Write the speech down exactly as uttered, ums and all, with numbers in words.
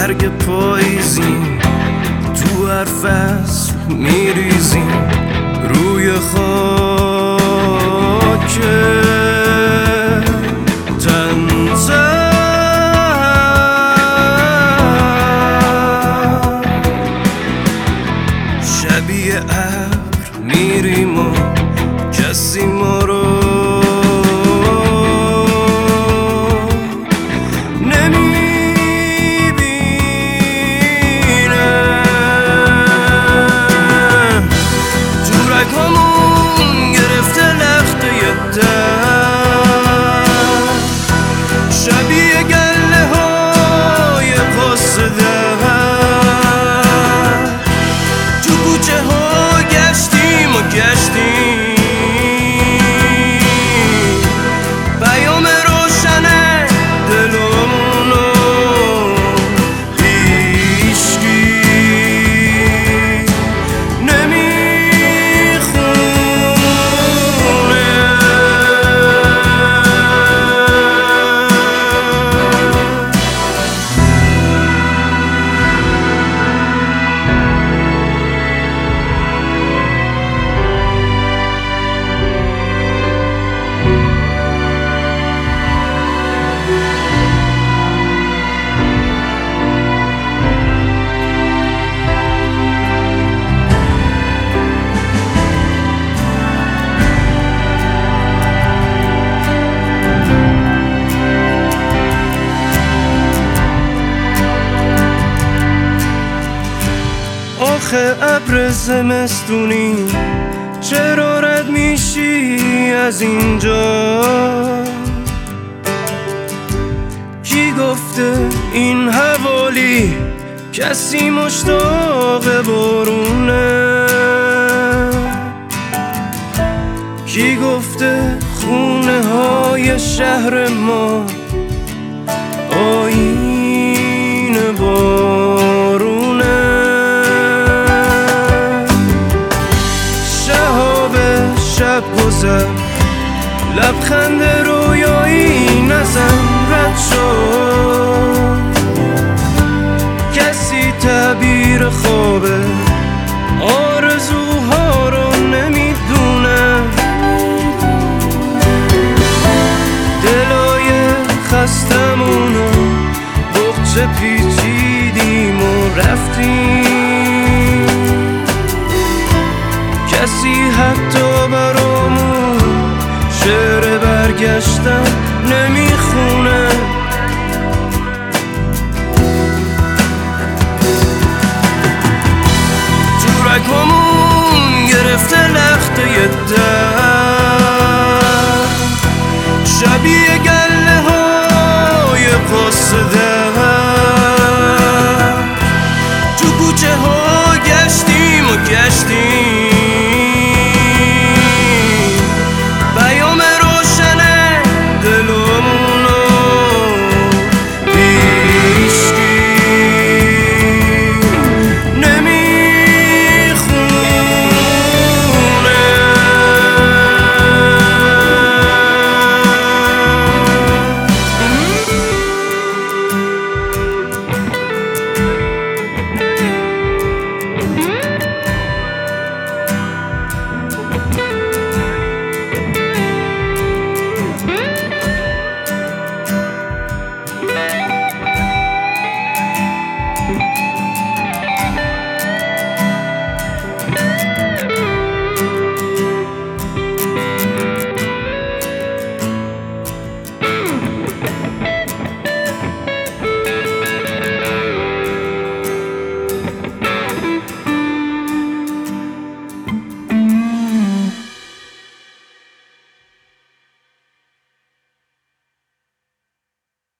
برگ پاییزیم، تو هر فصل میریزیم روی خاک تن‌زد. شبیه ابر میریم و کسی ما رو شبیه گله های قصده تو کوچه ها گشتیم و گشتیم، پیام روشنه دلمونو هیچکی آخه ابر زمستونی چرا رد میشی از اینجا؟ کی گفته این حوالی کسی مشتاق بارونه؟ کی گفته خونه های شهر ما آیین بارونه؟ شب گذر لبخند رویایی نزن رد شد، کسی تعبیر خوابه آرزوها رو نمیدونه، دلای خستمونو بغچه پیچیدیم و رفتیم